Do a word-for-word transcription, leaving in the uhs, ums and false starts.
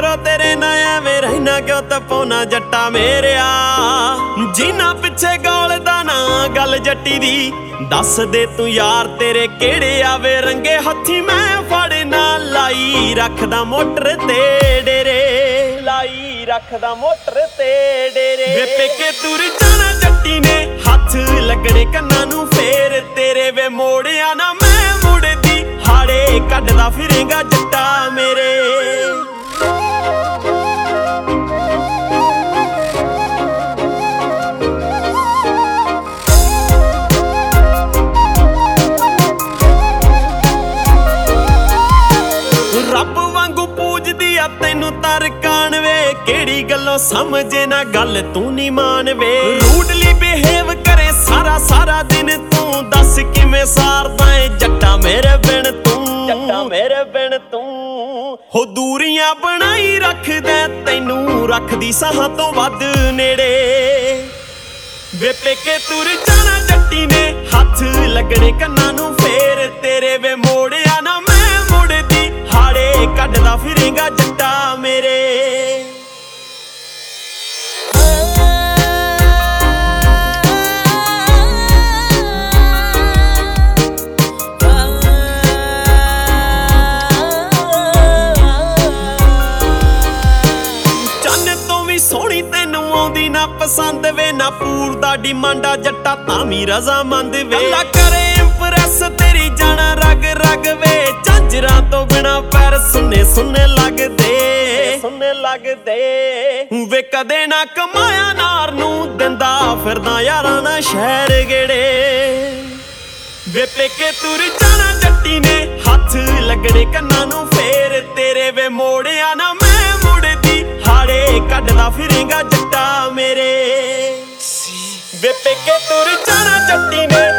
ਫਿਕਰੋ ਤੇਰੇ ਨਾ ਐਵੇਂ ਰਹਿਣਾ ਕਿਉਂ ਤਪੋਨਾ ਜੱਟਾ ਮੇਰਿਆ ਜਿਨ੍ਹਾਂ ਪਿੱਛੇ ਗੋਲਦਾ ਨਾ ਗੱਲ ਜੱਟੀ ਦੀ ਦੱਸ ਦੇ ਤੂੰ ਯਾਰ ਤੇਰੇ ਕਿਹੜੇ ਆਵੇ ਰੰਗੇ ਹੱਥੀ ਮੈਂ ਫੜ ਨਾ ਲਾਈ ਰੱਖਦਾ ਮੋਟਰ ਤੇ ਡੇਰੇ ਲਾਈ ਰੱਖਦਾ ਮੋਟਰ ਤੇ ਡੇਰੇ ਵੇ ਪੇਕੇ ਤੁਰ ਜਾਣਾ ਜੱਟੀ ਨੇ ਹੱਥ ਲੱਗਣੇ ਕੰਨਾਂ ਨੂੰ ਫੇਰ ਤੇਰੇ ਵੇ ਮੋੜਿਆ ਨਾ ਮੈਂ ਮੁੜਦੀ ਹਾੜੇ ਕੱਢਦਾ ਫਿਰੇਂਗਾ ਜੱਟਾ ਮੇਰੇ ਰੱਬ ਵਾਂਗੂ ਪੂਜਦੀ ਆ ਤੈਨੂੰ ਤਰਕਾਨ ਵੇ ਕਿਹੜੀ ਗੱਲੋਂ ਸਮਝੇ ਨਾ ਗੱਲ ਤੂੰ ਨਹੀਂ ਮਾਨ ਵੇ ਰੂਡਲੀ ਬਿਹੇਵ ਕਰੇ ਸਾਰਾ ਸਾਰਾ ਦਿਨ ਤੂੰ ਦੱਸ ਕਿਵੇਂ ਸਾਰਦਾ ਏ ਜੱਟਾ ਮੇਰੇ ਬਿਨ ਤੂੰ ਜੱਟਾ ਮੇਰੇ ਬਿਨ ਤੂੰ ਹੋ ਦੂਰੀਆਂ ਬਣਾਈ ਰੱਖਦਾ ਤੈਨੂੰ ਰੱਖਦੀ ਸਾਹਾਂ ਤੋਂ ਵੱਧ ਨੇੜੇ ਵੇ ਪੇਕੇ ਤੁਰ ਜਾਣਾ ਜੱਟੀ ਨੇ ਹੱਥ ਲੱਗਣੇ ਕੰਨਾਂ ਨੂੰ ਫੇਰ ਤੇਰੇ ਵੇ ਮੋੜਿਆ ਨਾ ਮੈਂ ਮੁੜਦੀ ਹਾੜੇ ਕੱਢਦਾ ਫਿਰੇਂਗਾ ਜੱਟਾ ਮੇਰੇ ਸੋਹਣੀ ਤੈਨੂੰ ਆਉਂਦੀ ਨਾ ਪਸੰਦ ਵੇ ਨਾ ਪੂਰ ਦਾ ਡਿਮਾਂਡਾ ਜੱਟਾ ਤਾਂ ਵੀ ਰਜ਼ਾਮੰਦ ਵੇ ਅੱਲਾ ਕਰੇ ਇੰਪ੍ਰੈਸ ਤੇਰੀ ਜਾਣਾ ਰਗ ਰਗ ਵੇ ਝਾਂਜਰਾਂ ਤੋਂ ਬਿਨਾ ਪੈਰ ਸੁੰਨੇ ਸੁੰਨੇ ਲੱਗਦੇ ਸੁੰਨੇ ਲੱਗਦੇ ਵੇ ਕਦੇ ਨਾ ਕਮਾਇਆ ਨਾਰ ਨੂੰ ਦਿੰਦਾ ਫਿਰਦਾ ਯਾਰਾਂ ਨਾ ਸ਼ਹਿਰ ਗੇੜੇ ਵੇ ਪੇਕੇ ਤੁਰ ਜਾਣਾ ਜੱਟੀ ਨੇ ਹੱਥ ਲੱਗਣੇ ਕੰਨਾਂ ਨੂੰ ਫੇਰ ਤੇਰੇ ਵੇ ਮੋੜਿਆ ਨਾ ਮੈਂ ਮੁੜਦੀ ਹਾੜੇ ਕੱਢਦਾ ਫਿਰੇਂਗਾ ਜੱਟਾ ਮੇਰੇ ਵੇ ਪੇਕੇ ਤੁਰ ਜਾਣਾ ਜੱਟੀ ਨੇ